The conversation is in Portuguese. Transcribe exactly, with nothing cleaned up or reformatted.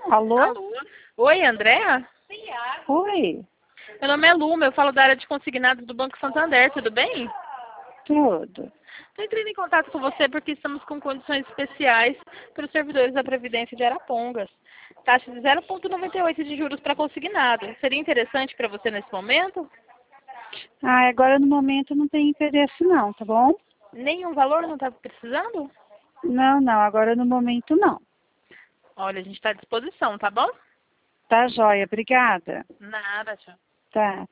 Alô? Alô? Oi, Andréa? Oi, Meu nome é Luma, eu falo da área de consignados do Banco Santander, tudo bem? tudo. Estou entrando em contato com você porque estamos com condições especiais para os servidores da Previdência de Arapongas. Taxa de zero vírgula noventa e oito de juros para consignado. Seria interessante para você nesse momento? Ah, agora no momento não tem interesse não, tá bom? Nenhum valor não está precisando? Não, não, agora no momento não. Olha, a gente está à disposição, tá bom? Tá joia, obrigada. Nada, tchau. Tá.